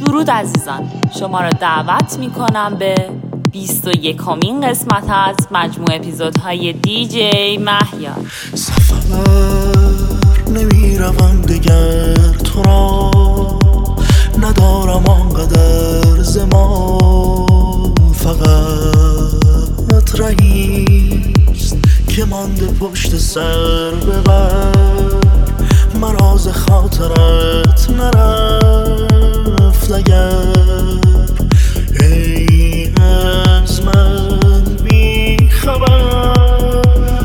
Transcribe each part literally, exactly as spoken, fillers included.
درود عزیزان، شما را دعوت می کنم به بیست و یکمین قسمت از مجموع اپیزودهای دی جی مهیار. سفر نمی روم دگر، تو را ندارم آنقدر زمان، فقط رهیست که مانده پشت سر ببر، مراز خاطرت نرفت اگر ای از من بی خبر.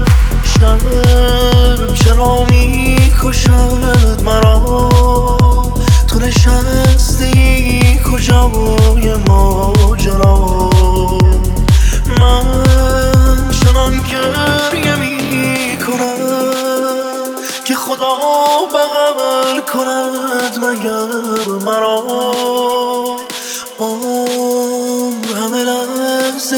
شرم چرا می کشد مرا، تو نشستی کجای ماجرا، من چنان گریه می کنم که خدا بغل کند مگر مرا. عمر همه لحظه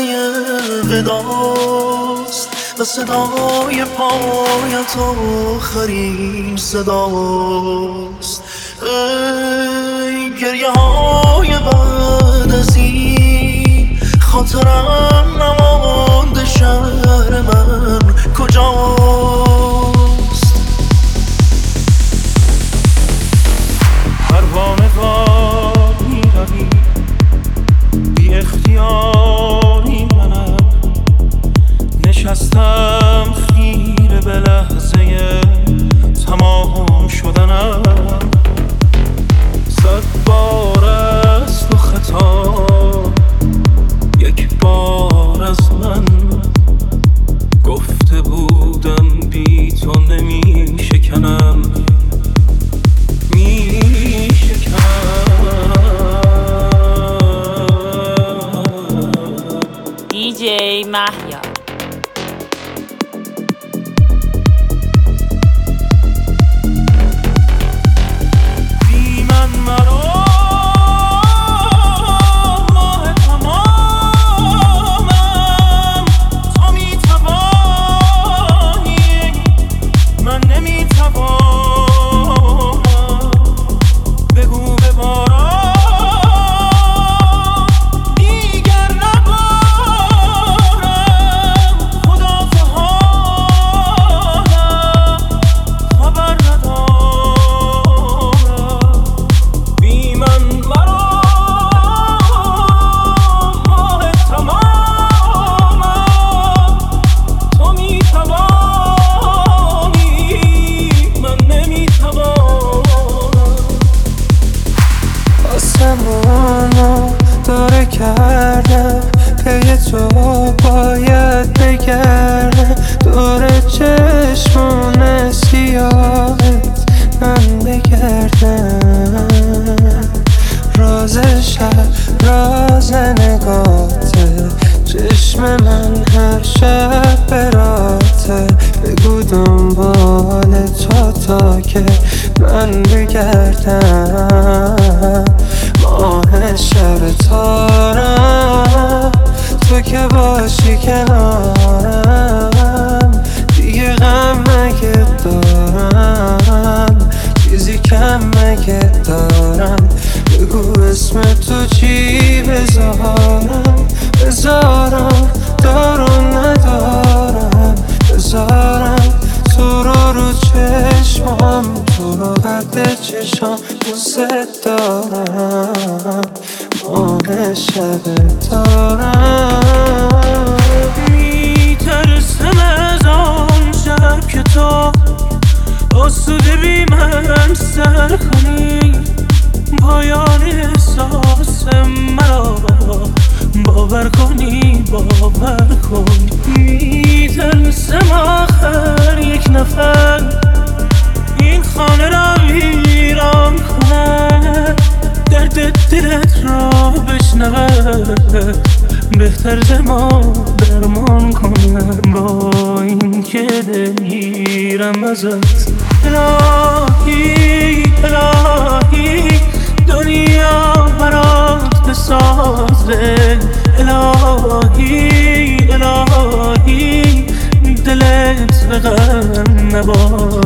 وداست و صدای پایت آخرین صداست. ای گریه های بعد از این، خاطرم نمانده شهر من کجاست. پروانه وار می روی، بی اختیاری منم نشستم خیره به لحظه تمام شدنم. صد بار از تو خطا، یک بار از من گفته بودم بی تو نمی شکنم، می شکنم. دی جی مهیار. داره کردم پی تو باید بگردم، دور چشمون سیاهت من بگردم. راز شب راز نگاته، چشم من هر شب براته، بگو دنبال تو تا که من بگردم. ماه شب تارم تو که باشی کنارم، دیگه غم مگه دارم، چیزی کم مگه دارم. بگو اسم تو چی بذارم، بذارم دارم ندارم، بذارم تو رو رو چشمم، تو رو قد چشم دوست دارم. ماه شب دارم، میترسم از آن شب که تو آسوده بی من سر کنی، پایان احساس مرا باور کنی، باور کنی. میترسم آخر یک نفر این خانه را ویران کنه، درد دلت را بشنوه، بهتر ز ما درمان کنه. با این که دلگیرم ازت، الهی الهی دنیا برات بسازه، الهی الهی دلت به غم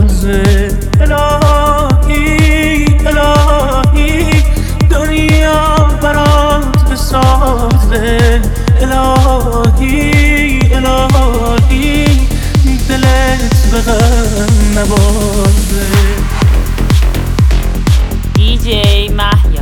نبازه، الهی الهی دنیا بازه الهی الهی دلت به غم نبازه. دی جی مهیا.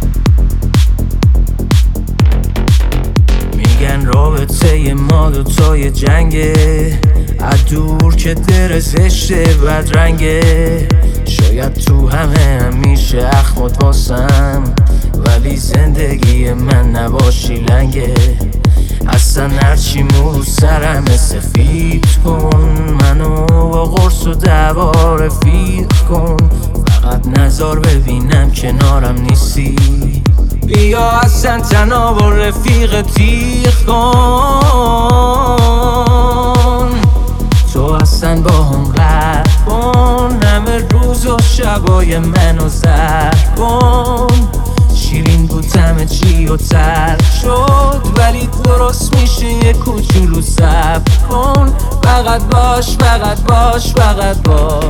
میگن رابطه ما دوتای جنگه، از دور که در زشته بدرنگه. شاید تو همه همیشه اخمات واسم، ولی زندگی من نباشی لنگه. اصلا هرچی مو سرم سفید کن، منو با قرص و دعوا رفیق کن. فقط نظر ببینم کنارم نیستی، بیا اصلا تنها با رفیق تیغ کن. تو اصلا با هم قرد کن، همه روز و شبای منو زرد کن. شیرین بود همه چی و تر شد، ولی درست میشه یه کوچولو صبر کن. فقط باش فقط باش فقط باش.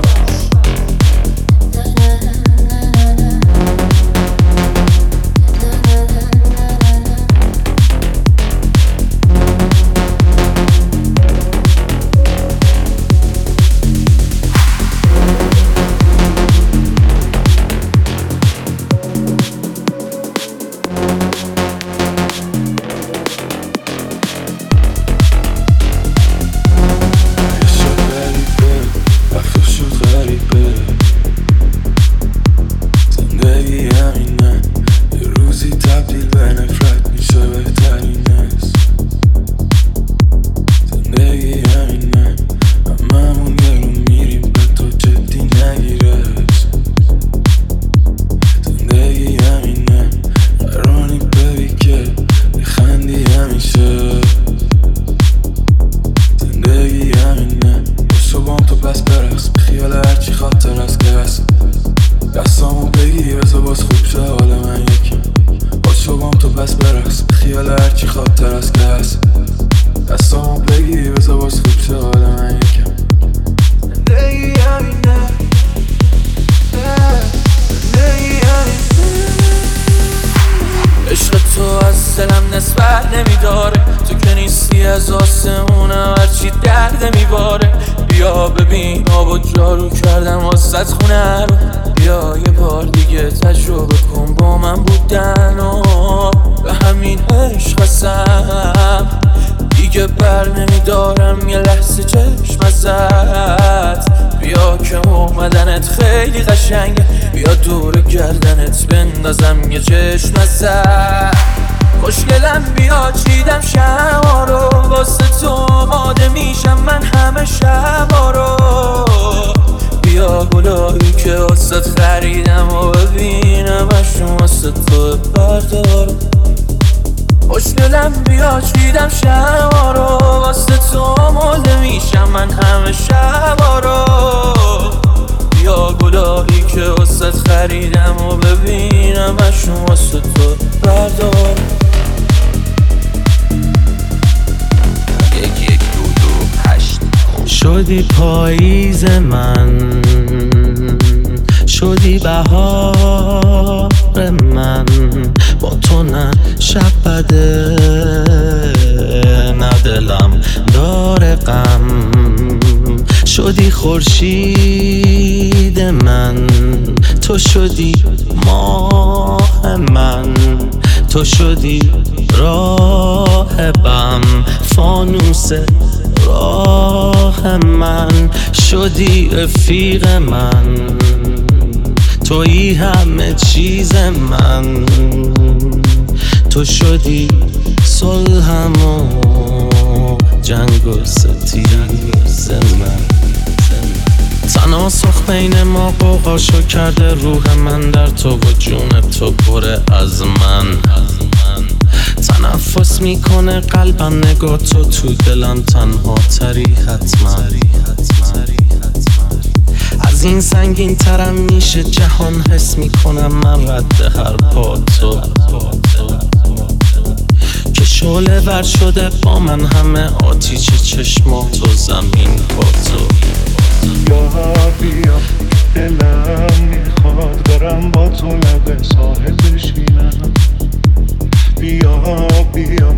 نسبت نمیداره، تو که نیستی از آسمونم هرچی درد میباره. بیا ببین آبا جارو کردم واسط خونه رو، بیا یه بار دیگه تجربه کن با من بودن و به همین عشق قسم دیگه بر نمیدارم یه لحظه چشم ازت. بیا که اومدنت خیلی قشنگه، بیا دور گردنت بندازم یه چشم ازت. خوشگلم بیا چیدم شما رو، واسه تو آماده میشم من همه شبا رو. بیا گلایی که واسه خریدم و ببینم اشون واسه تو بردار. خوشگلم بیا چیدم شما رو، واسه تو آماده میشم من همه شبا رو. بیا گلایی که واسه خریدم و ببینم اشون واسه تو بردار. شدی پاییز من، شدی بهار من، با تو نه شب بده نه دلم داره غم. شدی خورشید من، تو شدی ماه من، تو شدی راهبم، فانوس راه من. شدی رفیق من، تویی همه چیز من، تو شدی صلحم و جنگ و ستیز من. تناسخ بین ما قوقاشو کرده روح من در تو و جون تو پره از من. تنفس میکنه قلبم نگاه تو، تو دلم تنها تری حتما. از این سنگین ترم میشه جهان، حس میکنم من رد هر پا تو. که شعله ور شده با من همه آتیش چشمات و زمین با تو. بیا بیا دلم میخواد برم با تو لب ساحل بشینم. بیا بیا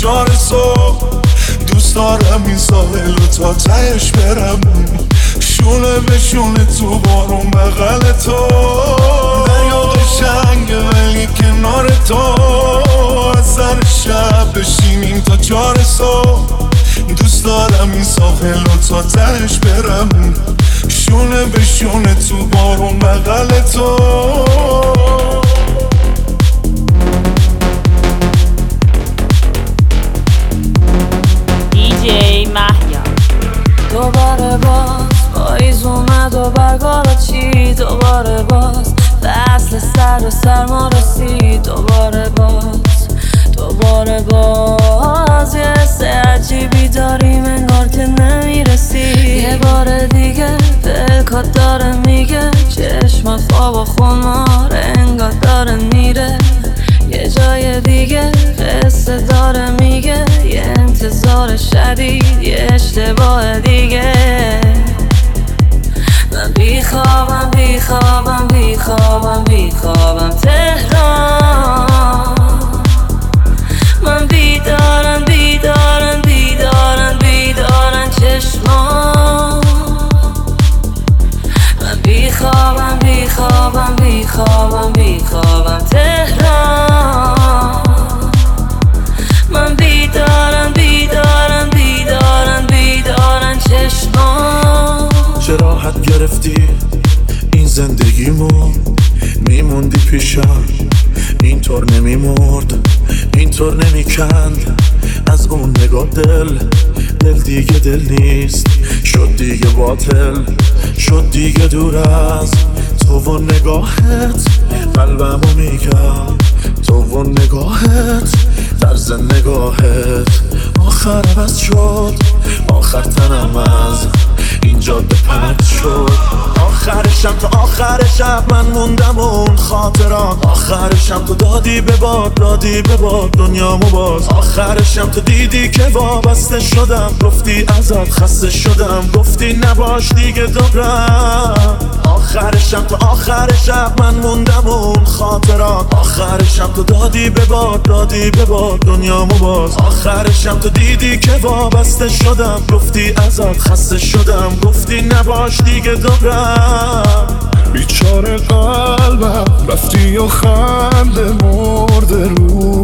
چار صبح. دوست دارم این ساحل و تا تهش برم، شونه به شونه تو بارون بغل تو. دریا قشنگه ولی کنار تو، از سر شب بشینیم تا چار صبح. دوست دارم این ساحل و تا تهش برم، شونه به شونه تو بارون بغل تو. دیجی مهیا. دوباره باز پاییز اومد و برگارا چی، دوباره باز فصل سر و سرما رسید، دوباره باز دوباره باز یه حس عجیبی داریم انگار که نمیرسی. یه بار دیگه دلکات داره میگه، چشمات خواب و خمار انگار داره میره. یه جای دیگه قصه داره میگه، یه انتظار شدید، یه اشتباه دیگه. من بیخوابم بیخوابم بیخوابم بیخوابم تهران. من بیدارم بیدارم بیدارم بیدارم چشمان. من بیخوابم بیخوابم بیخوابم بیخوابم تهران. من بیدارم بیدارم بیدارم بیدارم چشمان. چه راحت گرفتی این زندگیمون، میموندی پیشم اینطور نمیمرد، اینطور نمیکند از اون نگاه. دل دل دیگه دل نیست، شد دیگه باطل، شد دیگه دور از تو و نگاهت. قلبمو میگم تو و نگاهت، طرز نگاهت آخر عوض شد. آخر تنم از این جاده پرد شد. آخر شب تا آخر شب من موندم اون خاطرات. آخر شب تو دادی به باد دادی به باد دنیامو باز. آخر شب تو دیدی که وابسته شدم، گفتی ازت خسته شدم، گفتی نباش دیگه دورم. آخر شب تا آخر شب من موندم اون خاطرات. آخر شب تو دادی به باد دادی به باد دنیامو باز. آخر شب تو دیدی که وابسته شدم، گفتی ازت خسته شدم، گفتی نباش دیگه دورم. بیچاره قلبم رفتی و خنده مرده رو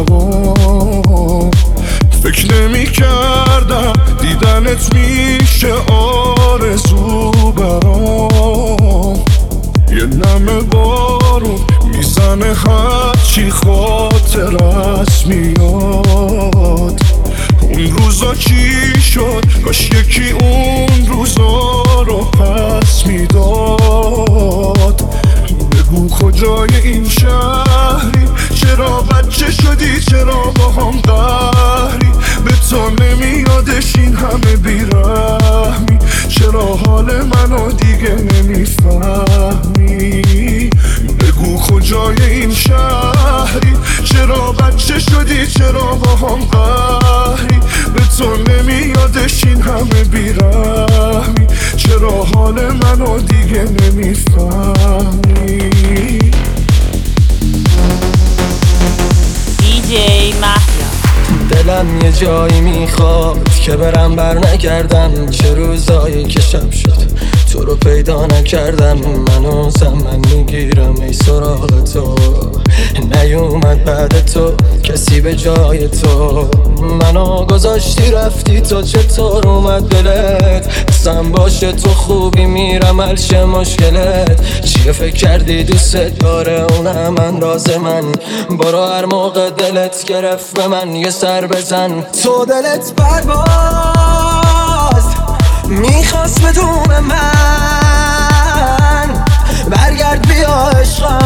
لبام. فکر نمی کردم دیدنت میشه آرزو برام. یه نمه بارون میزنه هرچی خاطرت میاد. اون روزا چی شد؟ کاش یکی اون روزا رو پس میداد. بگو کجای این شهری، چرا بچه شدی، چرا با هم قهری. به تو نمیادش این همه بیرحمی، چرا حال منو دیگه نمیفهمی. بگو کجای این شهری، چرا بچه شدی، چرا با هم قهری. به تو نمیادش این همه بیرحمی، چرا حال منو دیگه نمیفهمی. دیجی مهیا. دلم یه جایی میخواد که برم بر نگردم. چه روزایی که شب شد تو رو پیدا نکردم. منو زمن میگیرم ای سراغ تو، نیومد بعد تو کسی به جای تو. منو گذاشتی رفتی تو، چطور اومد دلت؟ قسم باشه تو خوبی میرم الشه مشکلت. چیه فکر کردی دوست داره اونم انداز من؟ برو هر موقع دلت گرفت به من یه سر بزن. تو دلت پرواز میخواست بدون من، برگرد بیا عشقم